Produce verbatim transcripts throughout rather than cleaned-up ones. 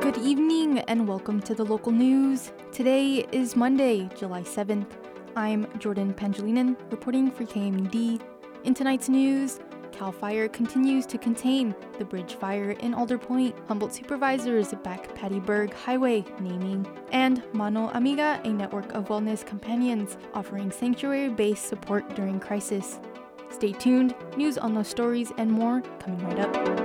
Good evening and welcome to the local news. Today is Monday, July seventh. I'm Jordan Pangelinen reporting for K M U D. In tonight's news, CAL FIRE continues to contain the bridge fire in Alder Point. Humboldt supervisors back Patty Berg Highway naming. And Mano Amiga, a network of wellness companions offering sanctuary-based support during crisis. Stay tuned, news on those stories and more coming right up.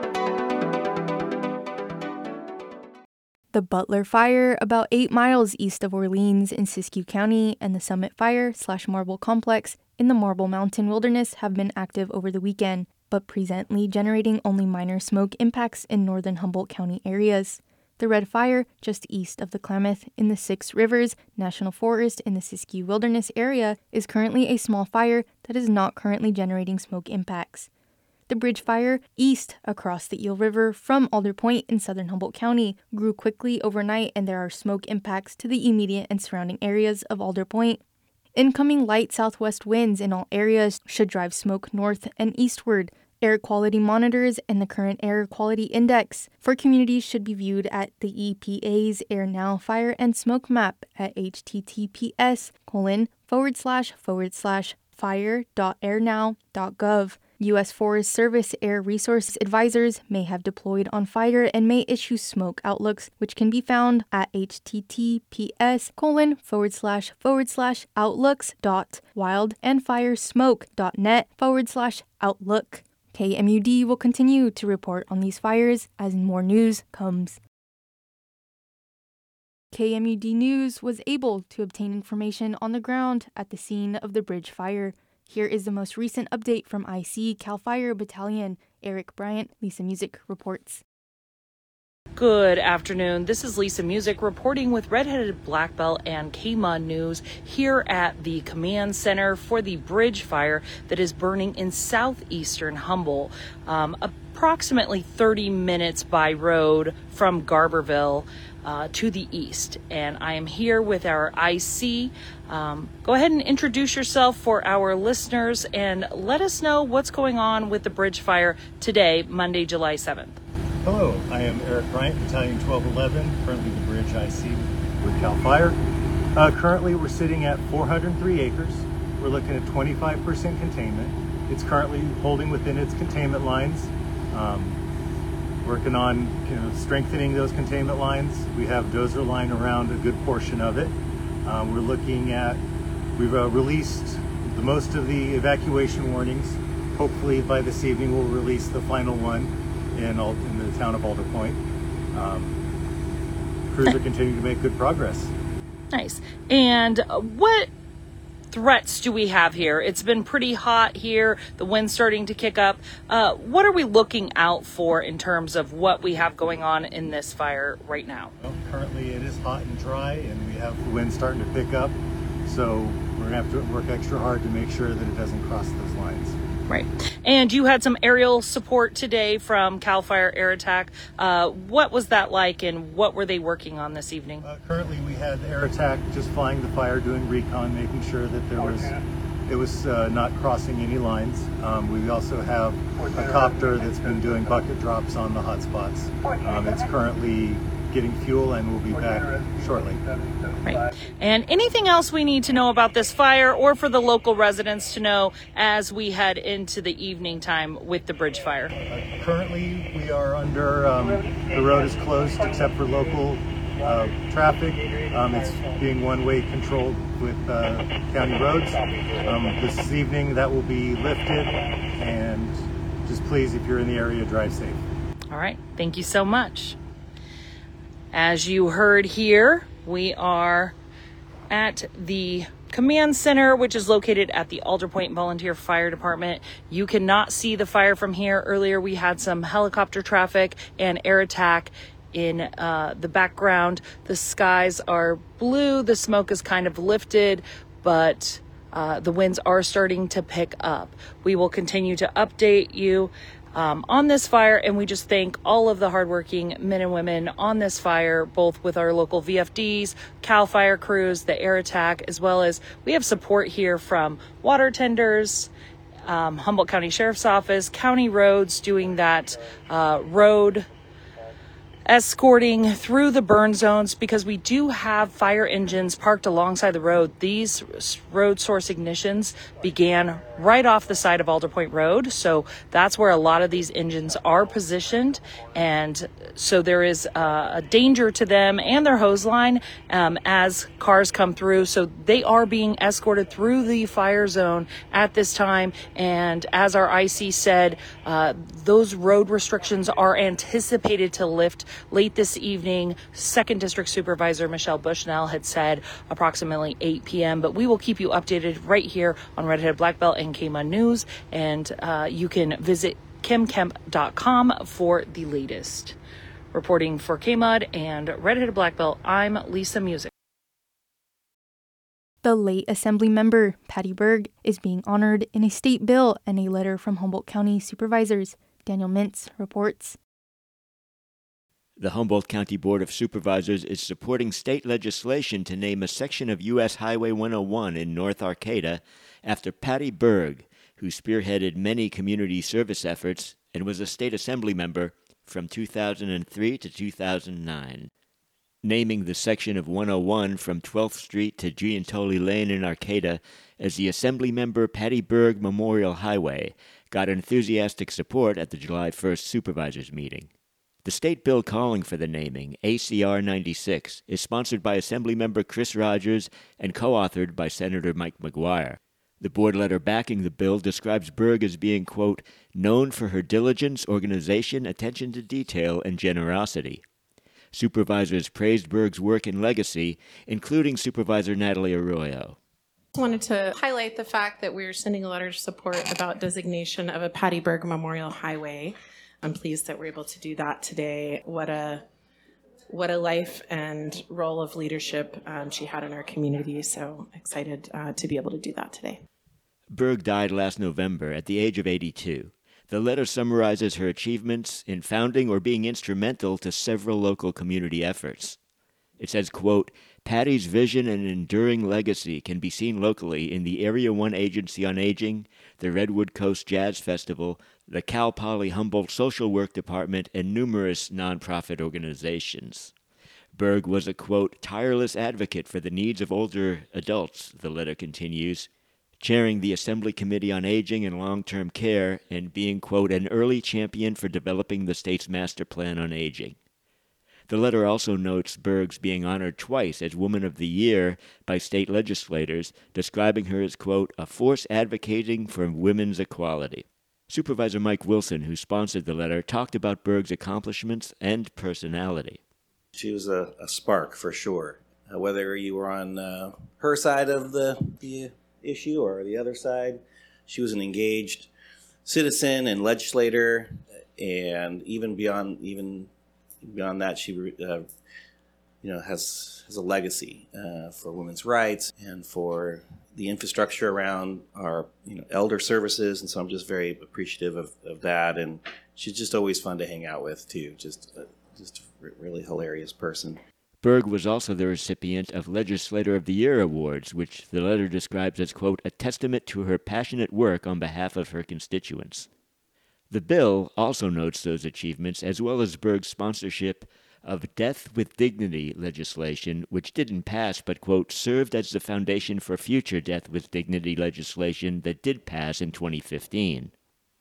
The Butler Fire, about eight miles east of Orleans in Siskiyou County, and the Summit Fire slash Marble Complex in the Marble Mountain Wilderness have been active over the weekend, but presently generating only minor smoke impacts in northern Humboldt County areas. The Red Fire, just east of the Klamath in the Six Rivers National Forest in the Siskiyou Wilderness area, is currently a small fire that is not currently generating smoke impacts. The bridge fire east across the Eel River from Alder Point in southern Humboldt County grew quickly overnight, and there are smoke impacts to the immediate and surrounding areas of Alder Point. Incoming light southwest winds in all areas should drive smoke north and eastward. Air quality monitors and the current air quality index for communities should be viewed at the E P A's Air Now Fire and Smoke Map at https colon forward slash forward slash fire.airnow.gov. U S Forest Service Air Resource Advisors may have deployed on fire and may issue smoke outlooks, which can be found at https colon forward slash forward slash outlooks dot wildandfiresmoke.net forward slash outlook. K M U D will continue to report on these fires as more news comes. K M U D News was able to obtain information on the ground at the scene of the bridge fire. Here is the most recent update from I C CAL FIRE Battalion. Eric Bryant, Lisa Music reports. Good afternoon. This is Lisa Music reporting with Redheaded Black Belt and K M U D News here at the command center for the bridge fire that is burning in southeastern Humboldt, um, approximately thirty minutes by road from Garberville uh, to the east. And I am here with our I C. Um, go ahead and introduce yourself for our listeners and let us know what's going on with the bridge fire today, Monday, July seventh. Hello, I am Eric Bryant, Battalion twelve eleven, currently the bridge I C with CAL FIRE. Uh, currently we're sitting at four hundred three acres. We're looking at twenty-five percent containment. It's currently holding within its containment lines. Um, working on you know, strengthening those containment lines. We have dozer line around a good portion of it. Um, we're looking at, we've uh, released the most of the evacuation warnings. Hopefully by this evening we'll release the final one in, all, in the town of Alder Point. Um, crews are continuing to make good progress. Nice. And what threats do we have here? It's been pretty hot here. The wind's starting to kick up. Uh, what are we looking out for in terms of what we have going on in this fire right now? Well, currently it is hot and dry, and we have the wind starting to pick up. So we're going to have to work extra hard to make sure that it doesn't cross those lines. Right. And you had some aerial support today from CAL FIRE Air Attack. Uh, what was that like, and what were they working on this evening? Uh, currently, we had Air Attack just flying the fire, doing recon, making sure that there was it was uh, not crossing any lines. Um, we also have a copter that's been doing bucket drops on the hot spots. Um, it's currently getting fuel and we'll be back shortly. Right. And anything else we need to know about this fire, or for the local residents to know as we head into the evening time with the bridge fire? Uh, currently we are under, um, the road is closed except for local uh, traffic. Um, it's being one-way controlled with uh, county roads. Um, this evening that will be lifted, and just please, if you're in the area, drive safe. All right. Thank you so much. As you heard here, we are at the command center, which is located at the Alder Point Volunteer Fire Department. You cannot see the fire from here. Earlier, we had some helicopter traffic and air attack in uh, the background. The skies are blue. The smoke is kind of lifted, but uh, the winds are starting to pick up. We will continue to update you Um, on this fire, and we just thank all of the hardworking men and women on this fire, both with our local V F Ds, CAL FIRE crews, the air attack, as well as we have support here from water tenders, um, Humboldt County Sheriff's Office, county roads doing that uh, road escorting through the burn zones because we do have fire engines parked alongside the road. These road source ignitions began right off the side of Alder Point Road. So that's where a lot of these engines are positioned. And so there is uh, a danger to them and their hose line um, as cars come through. So they are being escorted through the fire zone at this time. And as our I C said, uh, those road restrictions are anticipated to lift late this evening. Second District Supervisor Michelle Bushnell had said approximately eight p.m. But we will keep you updated right here on Redheaded Black Belt and K M U N News. And uh, you can visit kim kemp dot com for the latest. Reporting for K M U D and Redheaded Black Belt, I'm Lisa Music. The late Assembly member, Patty Berg, is being honored in a state bill and a letter from Humboldt County supervisors. Daniel Mintz reports. The Humboldt County Board of Supervisors is supporting state legislation to name a section of U S Highway one oh one in North Arcata after Patty Berg, who spearheaded many community service efforts and was a state assembly member from two thousand three to two thousand nine. Naming the section of one oh one from twelfth Street to Giantoli Lane in Arcata as the Assembly Member Patty Berg Memorial Highway got enthusiastic support at the July first Supervisors meeting. The state bill calling for the naming, A C R ninety-six, is sponsored by Assemblymember Chris Rogers and co-authored by Senator Mike McGuire. The board letter backing the bill describes Berg as being, quote, known for her diligence, organization, attention to detail, and generosity. Supervisors praised Berg's work and legacy, including Supervisor Natalie Arroyo. I wanted to highlight the fact that we're sending a letter of support about designation of a Patty Berg Memorial Highway. I'm pleased that we're able to do that today. What a what a life and role of leadership um, she had in our community. So excited uh, to be able to do that today. Berg died last November at the age of eighty-two. The letter summarizes her achievements in founding or being instrumental to several local community efforts. It says, quote, Patty's vision and enduring legacy can be seen locally in the Area one Agency on Aging, the Redwood Coast Jazz Festival, the Cal Poly Humboldt Social Work Department, and numerous nonprofit organizations. Berg was a, quote, tireless advocate for the needs of older adults, the letter continues, chairing the Assembly Committee on Aging and Long-Term Care and being, quote, an early champion for developing the state's master plan on aging. The letter also notes Berg's being honored twice as Woman of the Year by state legislators, describing her as, quote, a force advocating for women's equality. Supervisor Mike Wilson, who sponsored the letter, talked about Berg's accomplishments and personality. She was a, a spark for sure. Uh, whether you were on uh, her side of the, the issue or the other side, she was an engaged citizen and legislator, and even beyond even beyond that, she uh, you know has has a legacy uh, for women's rights and for the infrastructure around our you know elder services. And so I'm just very appreciative of, of that. And she's just always fun to hang out with too. Just uh, just a really hilarious person. Berg was also the recipient of Legislator of the Year awards, which the letter describes as, quote, a testament to her passionate work on behalf of her constituents. The bill also notes those achievements, as well as Berg's sponsorship of Death with Dignity legislation, which didn't pass but, quote, served as the foundation for future Death with Dignity legislation that did pass in twenty fifteen.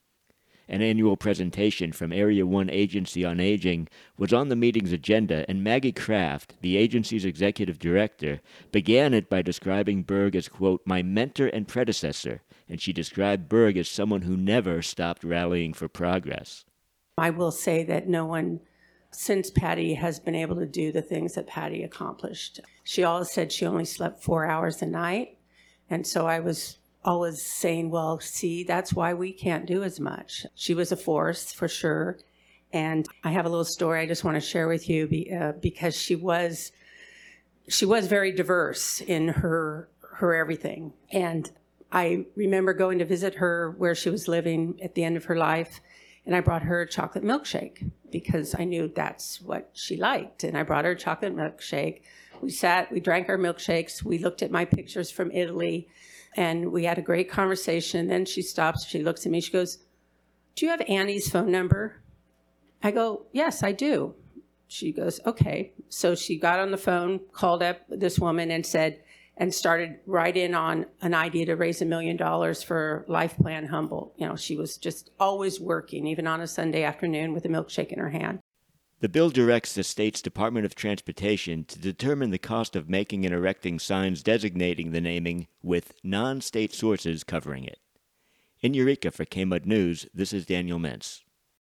An annual presentation from Area one Agency on Aging was on the meeting's agenda, and Maggie Kraft, the agency's executive director, began it by describing Berg as, quote, my mentor and predecessor, and she described Berg as someone who never stopped rallying for progress. I will say that no one since Patty has been able to do the things that Patty accomplished. She always said she only slept four hours a night, and so I was always saying, well, see, that's why we can't do as much. She was a force for sure. And I have a little story I just want to share with you be, uh, because she was she was very diverse in her her everything. And I remember going to visit her where she was living at the end of her life, and I brought her a chocolate milkshake because I knew that's what she liked. And I brought her a chocolate milkshake. We sat, we drank our milkshakes, we looked at my pictures from Italy, and we had a great conversation. Then she stops, she looks at me, she goes, do you have Annie's phone number? I go, yes, I do. she goes, okay. So she got on the phone, called up this woman and said, and started right in on an idea to raise a million dollars for Life Plan Humboldt. You know, she was just always working, even on a Sunday afternoon with a milkshake in her hand. The bill directs the state's Department of Transportation to determine the cost of making and erecting signs designating the naming with non-state sources covering it. In Eureka for K M U D News, this is Daniel Mentz.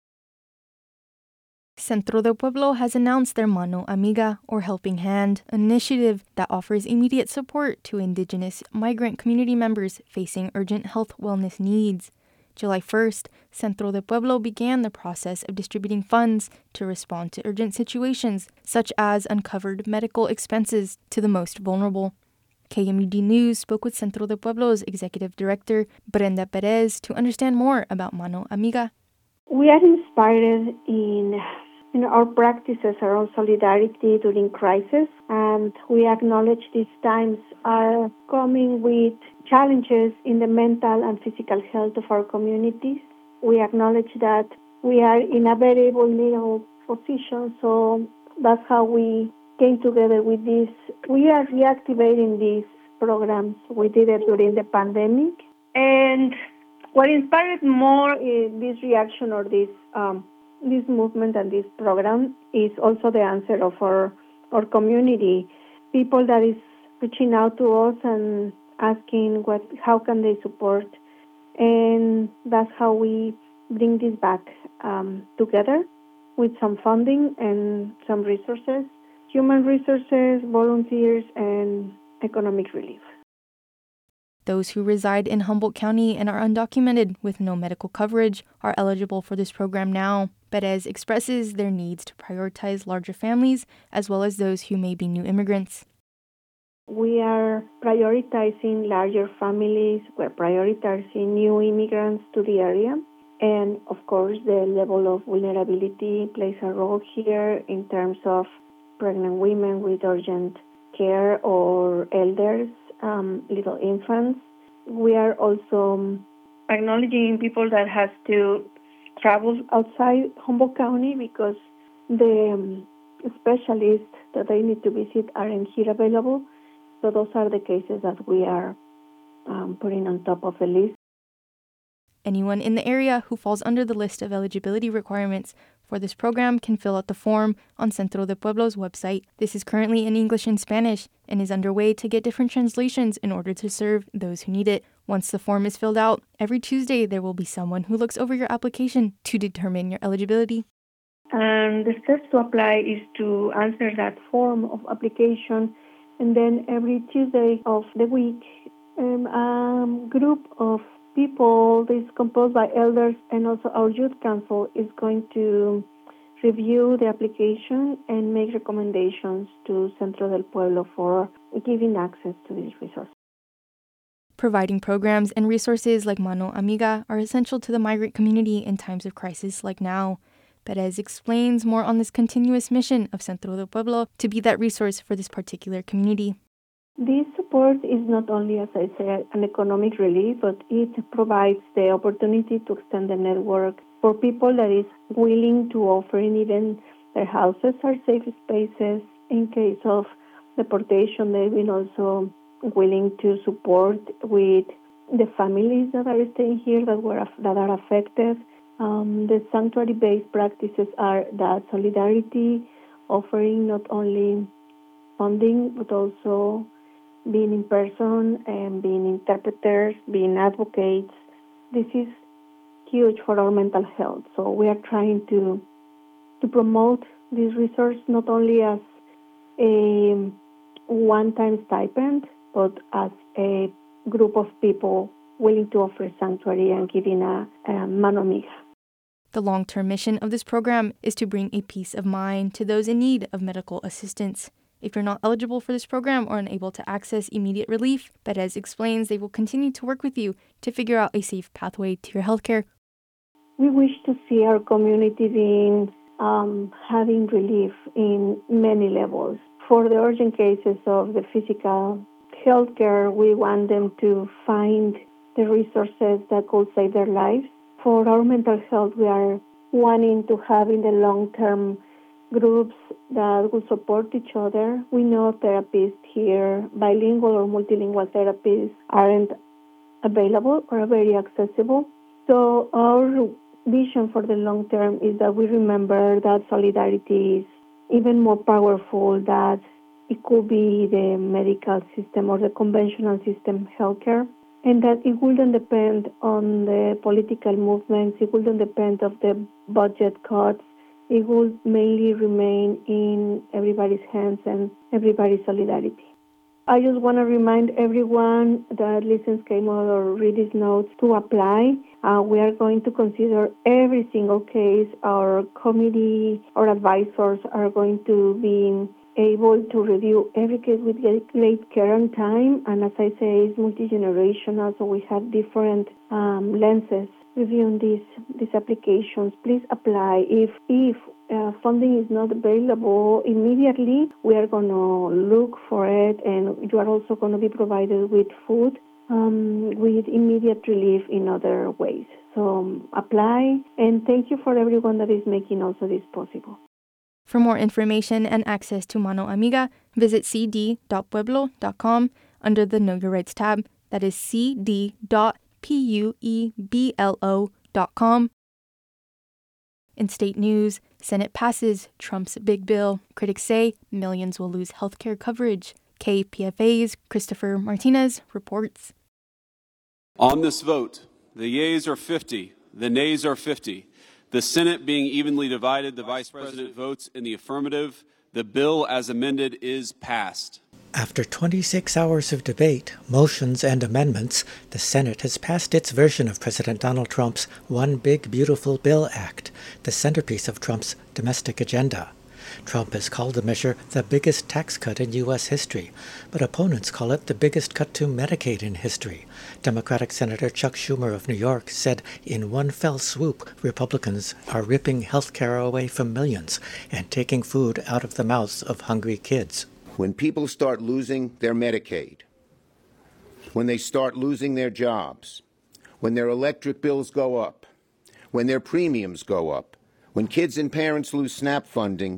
Centro del Pueblo has announced their Mano Amiga, or Helping Hand, initiative that offers immediate support to Indigenous migrant community members facing urgent health wellness needs. July first, Centro del Pueblo began the process of distributing funds to respond to urgent situations, such as uncovered medical expenses to the most vulnerable. K M U D News spoke with Centro del Pueblo's executive director, Brenda Perez, to understand more about Mano Amiga. We are inspired in, in our practices around solidarity during crisis, and we acknowledge these times are coming with challenges in the mental and physical health of our communities. We acknowledge that we are in a very vulnerable position, so that's how we came together with this. We are reactivating these programs. We did it during the pandemic, and what inspired more is this reaction or this um, this movement and this program is also the answer of our our community, people that is reaching out to us and asking what how can they support, and that's how we bring this back um, together with some funding and some resources, human resources, volunteers, and economic relief. Those who reside in Humboldt County and are undocumented with no medical coverage are eligible for this program now. Perez expresses their needs to prioritize larger families as well as those who may be new immigrants. We are prioritizing larger families. We're prioritizing new immigrants to the area. And of course, the level of vulnerability plays a role here in terms of pregnant women with urgent care or elders, um, little infants. We are also acknowledging people that have to travel outside Humboldt County because the um, specialists that they need to visit aren't here available. So those are the cases that we are um, putting on top of the list. Anyone in the area who falls under the list of eligibility requirements for this program can fill out the form on Centro del Pueblo's website. This is currently in English and Spanish and is underway to get different translations in order to serve those who need it. Once the form is filled out, every Tuesday there will be someone who looks over your application to determine your eligibility. And the steps to apply is to answer that form of application, and then every Tuesday of the week, um, a group of people, this is composed by elders and also our youth council, is going to review the application and make recommendations to Centro del Pueblo for giving access to these resources. Providing programs and resources like Mano Amiga are essential to the migrant community in times of crisis like now. Perez explains more on this continuous mission of Centro del Pueblo to be that resource for this particular community. This support is not only, as I said, an economic relief, but it provides the opportunity to extend the network for people that is willing to offer, and even their houses are safe spaces in case of deportation. They've been also willing to support with the families that are staying here that were that are affected. Um, the sanctuary-based practices are that solidarity, offering not only funding but also being in person and being interpreters, being advocates. This is huge for our mental health. So we are trying to to promote this resource not only as a one-time stipend, but as a group of people willing to offer sanctuary and giving a, a mano amiga. The long-term mission of this program is to bring a peace of mind to those in need of medical assistance. If you're not eligible for this program or unable to access immediate relief, Perez explains they will continue to work with you to figure out a safe pathway to your healthcare. We wish to see our community being um, having relief in many levels. For the urgent cases of the physical healthcare, we want them to find the resources that could save their lives. For our mental health, we are wanting to have in the long term groups that will support each other. We know therapists here, bilingual or multilingual therapists, aren't available or very accessible. So our vision for the long term is that we remember that solidarity is even more powerful, that it could be the medical system or the conventional system, healthcare, and that it wouldn't depend on the political movements, it wouldn't depend on the budget cuts. It would mainly remain in everybody's hands and everybody's solidarity. I just want to remind everyone that listens K-Mod or read these notes to apply. Uh, we are going to consider every single case. Our committee or advisors are going to be able to review every case with great care and time. And as I say, it's multi-generational, so we have different um, lenses reviewing these these applications. Please apply. If if uh, funding is not available immediately, we are going to look for it, and you are also going to be provided with food um, with immediate relief in other ways. So um, apply, and thank you for everyone that is making also this possible. For more information and access to Mano Amiga, visit c d dot pueblo dot com under the Know Your Rights tab. That is c d dot pueblo dot com. In state news, Senate passes Trump's big bill. Critics say millions will lose healthcare coverage. K P F A's Christopher Martinez reports. On this vote, the yeas are fifty, the nays are fifty. The Senate being evenly divided, the Vice President votes in the affirmative. The bill as amended is passed. After twenty-six hours of debate, motions, and amendments, the Senate has passed its version of President Donald Trump's One Big Beautiful Bill Act, the centerpiece of Trump's domestic agenda. Trump has called the measure the biggest tax cut in U S history, but opponents call it the biggest cut to Medicaid in history. Democratic Senator Chuck Schumer of New York said in one fell swoop, Republicans are ripping health care away from millions and taking food out of the mouths of hungry kids. When people start losing their Medicaid, when they start losing their jobs, when their electric bills go up, when their premiums go up, when kids and parents lose SNAP funding,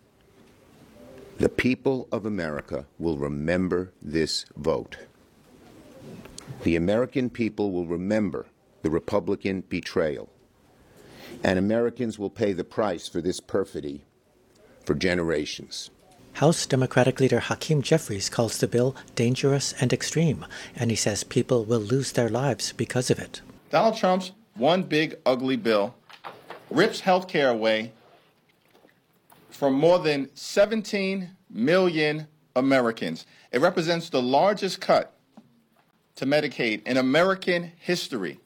the people of America will remember this vote. The American people will remember the Republican betrayal, and Americans will pay the price for this perfidy for generations. House Democratic leader Hakeem Jeffries calls the bill dangerous and extreme, and he says people will lose their lives because of it. Donald Trump's One Big Ugly Bill rips health care away from more than seventeen million Americans. It represents the largest cut to Medicaid in American history.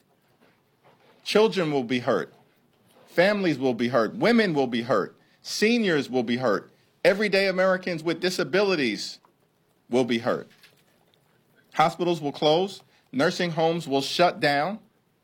Children will be hurt. Families will be hurt. Women will be hurt. Seniors will be hurt. Everyday Americans with disabilities will be hurt. Hospitals will close. Nursing homes will shut down.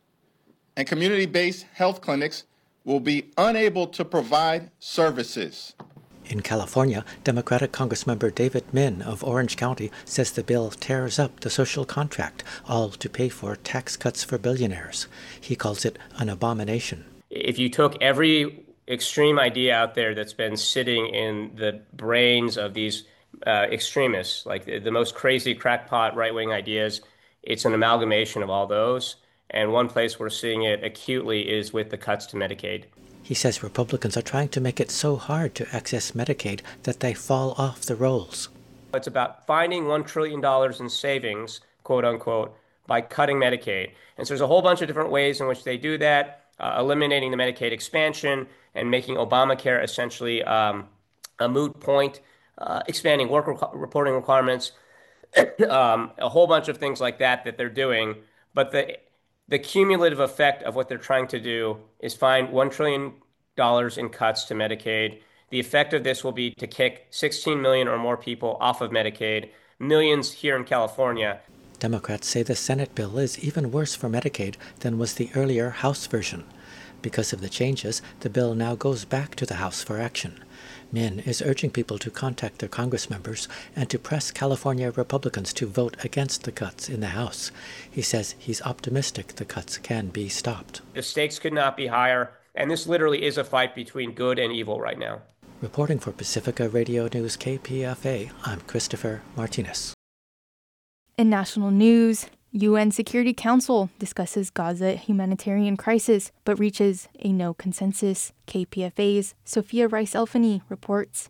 And community-based health clinics will be unable to provide services. In California, Democratic Congressmember David Min of Orange County says the bill tears up the social contract, all to pay for tax cuts for billionaires. He calls it an abomination. If you took every extreme idea out there that's been sitting in the brains of these uh, extremists, like the, the most crazy crackpot right-wing ideas, it's an amalgamation of all those. And one place we're seeing it acutely is with the cuts to Medicaid. He says Republicans are trying to make it so hard to access Medicaid that they fall off the rolls. It's about finding one trillion dollars in savings, quote unquote, by cutting Medicaid. And so there's a whole bunch of different ways in which they do that, uh, eliminating the Medicaid expansion and making Obamacare essentially um, a moot point, uh, expanding work re- reporting requirements, um, a whole bunch of things like that that they're doing. But the The cumulative effect of what they're trying to do is find one trillion dollars in cuts to Medicaid. The effect of this will be to kick sixteen million or more people off of Medicaid, millions here in California. Democrats say the Senate bill is even worse for Medicaid than was the earlier House version. Because of the changes, the bill now goes back to the House for action. Min is urging people to contact their Congress members and to press California Republicans to vote against the cuts in the House. He says he's optimistic the cuts can be stopped. The stakes could not be higher, and this literally is a fight between good and evil right now. Reporting for Pacifica Radio News K P F A, I'm Christopher Martinez. In national news, U N Security Council discusses Gaza humanitarian crisis, but reaches a no consensus. K P F A's Sophia Rice-Elfany reports.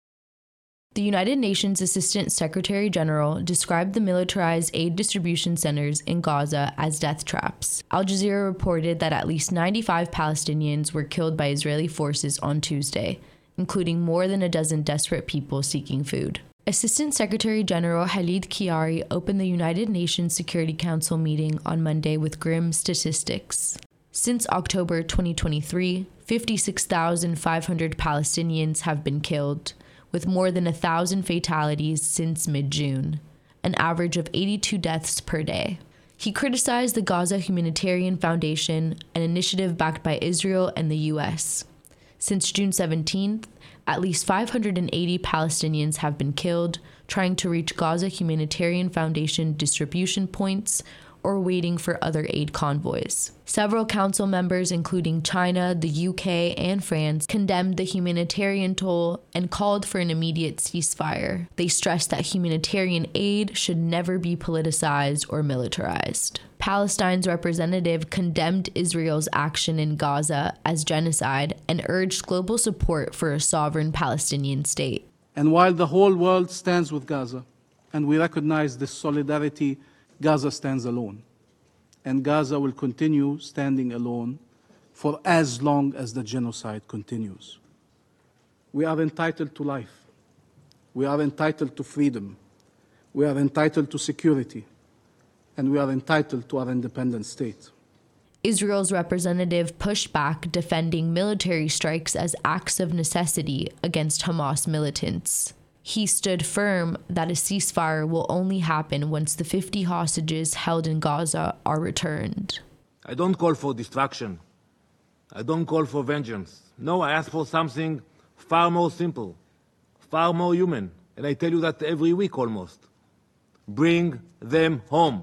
The United Nations Assistant Secretary General described the militarized aid distribution centers in Gaza as death traps. Al Jazeera reported that at least ninety-five Palestinians were killed by Israeli forces on Tuesday, including more than a dozen desperate people seeking food. Assistant Secretary General Khalid Kiari opened the United Nations Security Council meeting on Monday with grim statistics. Since October twenty twenty-three, fifty-six thousand five hundred Palestinians have been killed, with more than one thousand fatalities since mid-June, an average of eighty-two deaths per day. He criticized the Gaza Humanitarian Foundation, an initiative backed by Israel and the U S. Since June seventeenth, at least five hundred eighty Palestinians have been killed trying to reach Gaza Humanitarian Foundation distribution points or waiting for other aid convoys. Several council members, including China, the U K, and France, condemned the humanitarian toll and called for an immediate ceasefire. They stressed that humanitarian aid should never be politicized or militarized. Palestine's representative condemned Israel's action in Gaza as genocide and urged global support for a sovereign Palestinian state. And while the whole world stands with Gaza, and we recognize this solidarity, Gaza stands alone. And Gaza will continue standing alone for as long as the genocide continues. We are entitled to life. We are entitled to freedom. We are entitled to security. And we are entitled to our independent state. Israel's representative pushed back, defending military strikes as acts of necessity against Hamas militants. He stood firm that a ceasefire will only happen once the fifty hostages held in Gaza are returned. I don't call for destruction. I don't call for vengeance. No, I ask for something far more simple, far more human. And I tell you that every week almost. Bring them home.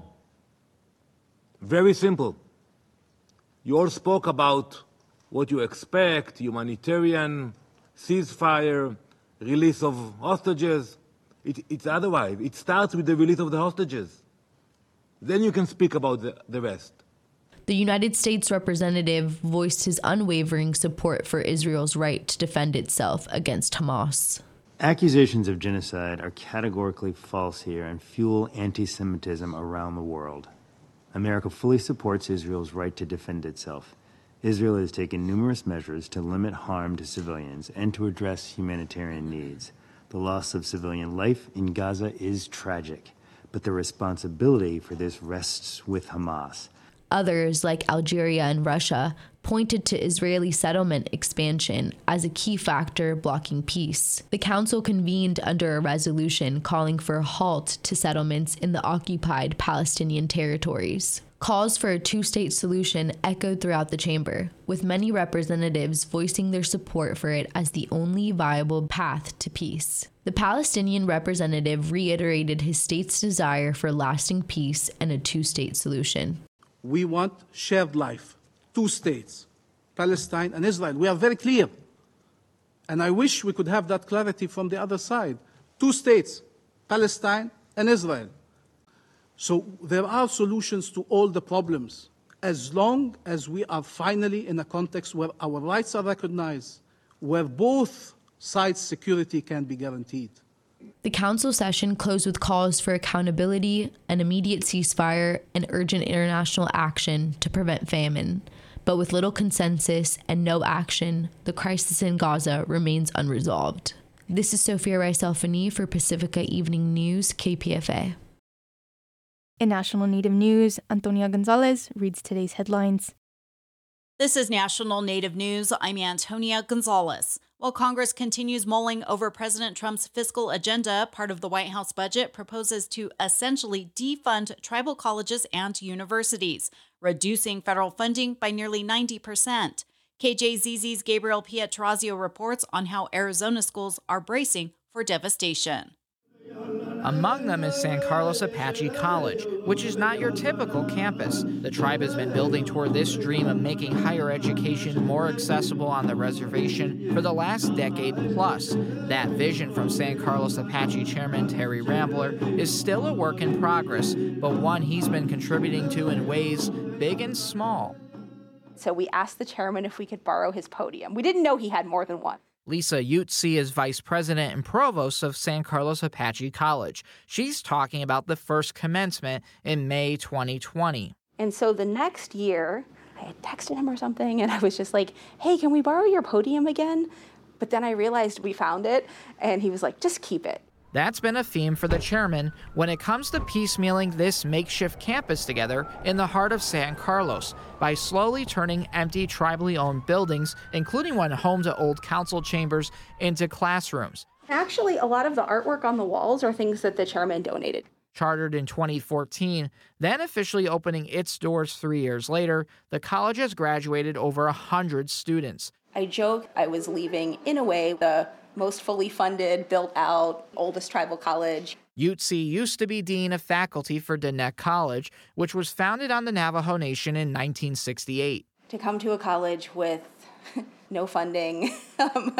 Very simple. You all spoke about what you expect, humanitarian, ceasefire, release of hostages. It, it's otherwise. It starts with the release of the hostages. Then you can speak about the, the rest. The United States representative voiced his unwavering support for Israel's right to defend itself against Hamas. Accusations of genocide are categorically false here and fuel anti-Semitism around the world. America fully supports Israel's right to defend itself. Israel has taken numerous measures to limit harm to civilians and to address humanitarian needs. The loss of civilian life in Gaza is tragic, but the responsibility for this rests with Hamas. Others, like Algeria and Russia, pointed to Israeli settlement expansion as a key factor blocking peace. The council convened under a resolution calling for a halt to settlements in the occupied Palestinian territories. Calls for a two-state solution echoed throughout the chamber, with many representatives voicing their support for it as the only viable path to peace. The Palestinian representative reiterated his state's desire for lasting peace and a two-state solution. We want shared life, two states, Palestine and Israel. We are very clear. And I wish we could have that clarity from the other side. Two states, Palestine and Israel. So there are solutions to all the problems as long as we are finally in a context where our rights are recognized, where both sides' security can be guaranteed. The council session closed with calls for accountability, an immediate ceasefire, and urgent international action to prevent famine. But with little consensus and no action, the crisis in Gaza remains unresolved. This is Sophia Rice-Elfany for Pacifica Evening News, K P F A. In national Native news, Antonia Gonzalez reads today's headlines. This is National Native News. I'm Antonia Gonzalez. While Congress continues mulling over President Trump's fiscal agenda, part of the White House budget proposes to essentially defund tribal colleges and universities, reducing federal funding by nearly ninety percent. K J Z Z's Gabriel Pietrazio reports on how Arizona schools are bracing for devastation. Among them is San Carlos Apache College, which is not your typical campus. The tribe has been building toward this dream of making higher education more accessible on the reservation for the last decade plus. That vision from San Carlos Apache Chairman Terry Rambler is still a work in progress, but one he's been contributing to in ways big and small. So we asked the chairman if we could borrow his podium. We didn't know he had more than one. Lisa Utsi is vice president and provost of San Carlos Apache College. She's talking about the first commencement in May twenty twenty. And so the next year, I had texted him or something, and I was just like, hey, can we borrow your podium again? But then I realized we found it, and he was like, just keep it. That's been a theme for the chairman when it comes to piecemealing this makeshift campus together in the heart of San Carlos by slowly turning empty tribally owned buildings, including one home to old council chambers, into classrooms. Actually, a lot of the artwork on the walls are things that the chairman donated. Chartered in twenty fourteen, then officially opening its doors three years later, the college has graduated over one hundred students. I joke I was leaving, in a way, the most fully funded, built out, oldest tribal college. Utsi used to be dean of faculty for Diné College, which was founded on the Navajo Nation in nineteen sixty-eight. To come to a college with no funding, um,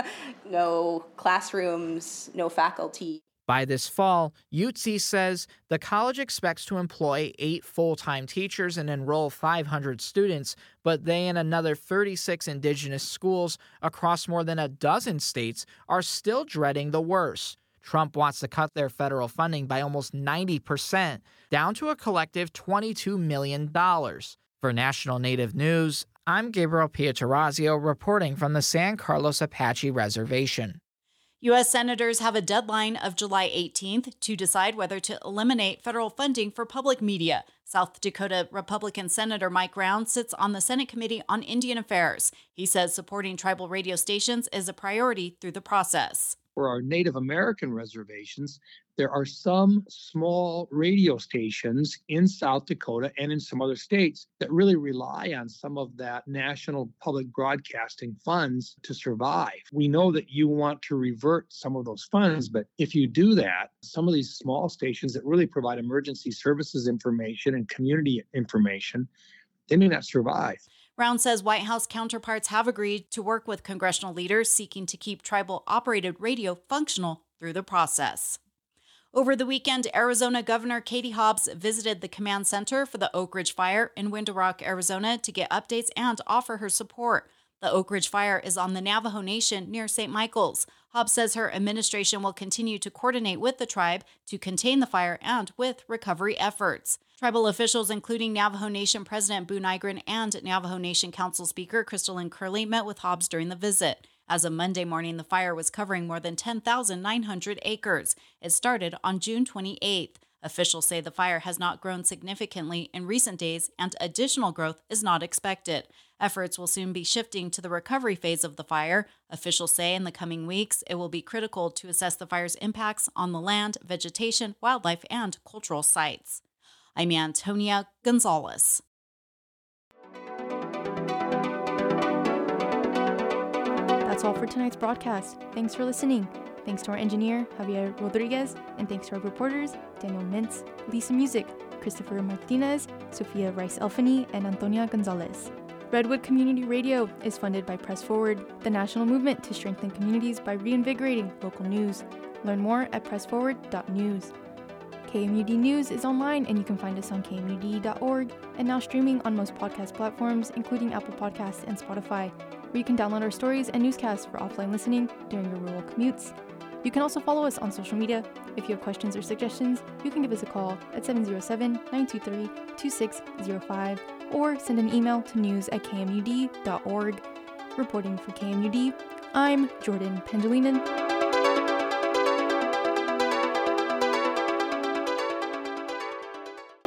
no classrooms, no faculty. By this fall, Utsi says the college expects to employ eight full-time teachers and enroll five hundred students, but they and another thirty-six indigenous schools across more than a dozen states are still dreading the worst. Trump wants to cut their federal funding by almost ninety percent, down to a collective twenty-two million dollars. For National Native News, I'm Gabriel Pietrorazio reporting from the San Carlos Apache Reservation. U S senators have a deadline of July eighteenth to decide whether to eliminate federal funding for public media. South Dakota Republican Senator Mike Round sits on the Senate Committee on Indian Affairs. He says supporting tribal radio stations is a priority through the process. For our Native American reservations, there are some small radio stations in South Dakota and in some other states that really rely on some of that national public broadcasting funds to survive. We know that you want to revert some of those funds, but if you do that, some of these small stations that really provide emergency services information and community information, they may not survive. Round says White House counterparts have agreed to work with congressional leaders seeking to keep tribal-operated radio functional through the process. Over the weekend, Arizona Governor Katie Hobbs visited the command center for the Oak Ridge Fire in Window Rock, Arizona, to get updates and offer her support. The Oak Ridge Fire is on the Navajo Nation near Saint Michael's. Hobbs says her administration will continue to coordinate with the tribe to contain the fire and with recovery efforts. Tribal officials, including Navajo Nation President Boo Nygren and Navajo Nation Council Speaker Crystalline Curley, met with Hobbs during the visit. As of Monday morning, the fire was covering more than ten thousand nine hundred acres. It started on June twenty-eighth. Officials say the fire has not grown significantly in recent days and additional growth is not expected. Efforts will soon be shifting to the recovery phase of the fire. Officials say in the coming weeks, it will be critical to assess the fire's impacts on the land, vegetation, wildlife, and cultural sites. I'm Antonia Gonzalez. That's all for tonight's broadcast. Thanks for listening. Thanks to our engineer, Javier Rodriguez, and thanks to our reporters, Daniel Mintz, Lisa Music, Christopher Martinez, Sophia Rice-Elfany, and Antonia Gonzalez. Redwood Community Radio is funded by Press Forward, the national movement to strengthen communities by reinvigorating local news. Learn more at press forward dot news. K M U D News is online, and you can find us on K M U D dot org and now streaming on most podcast platforms, including Apple Podcasts and Spotify, where you can download our stories and newscasts for offline listening during your rural commutes. You can also follow us on social media. If you have questions or suggestions, you can give us a call at seven oh seven, nine two three, two six oh five or send an email to news at K M U D dot org. Reporting for K M U D, I'm Jordan Pendulinen.